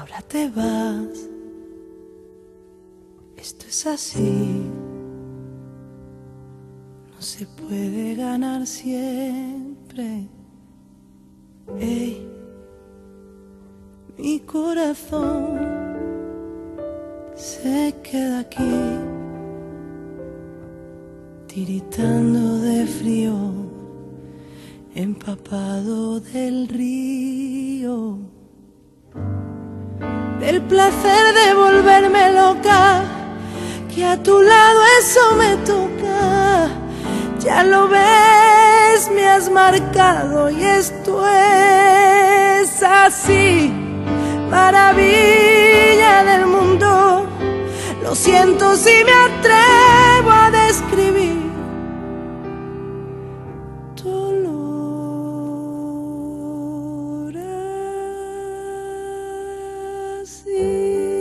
ahora te vas. Esto es así, no se puede ganar siempre. Ey, mi corazón se queda aquí, tiritando de frío, empapado del río, del placer de volverme loca, que a tu lado eso me toca. Ya lo ves, me has marcado y esto es así, maravilla del mundo. Lo siento si me atrevo a describir dolor así.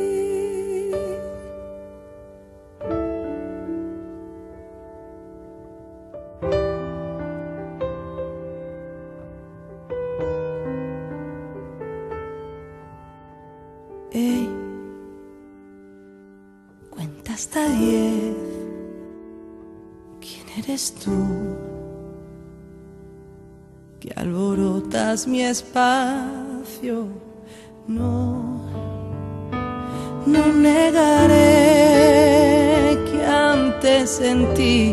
Ey, cuenta hasta 10. ¿Quién eres tú? Que alborotas mi espacio. No negaré que antes sentí,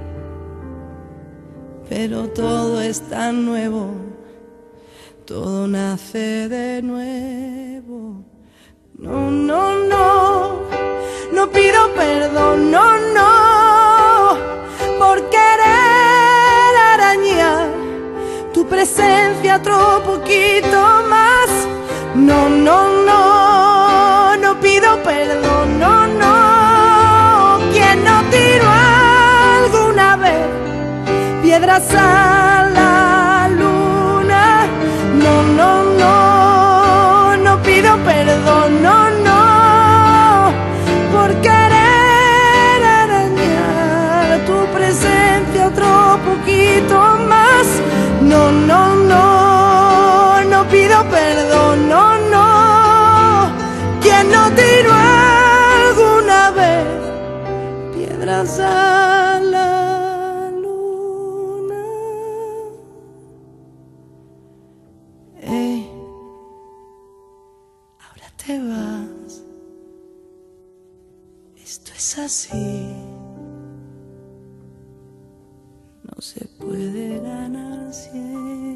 pero todo es tan nuevo, todo nace de nuevo. No pido perdón, no, por querer arañar tu presencia otro poquito más. No pido perdón, no. ¿Quién no tiró alguna vez piedras a la luna? No pido perdón, no, por querer arañar tu presencia otro poquito más. No pido perdón, no. ¿Quién no tiró alguna vez piedras a la luna? Ey, ahora te vas. Esto es así, no se puede ganar siempre.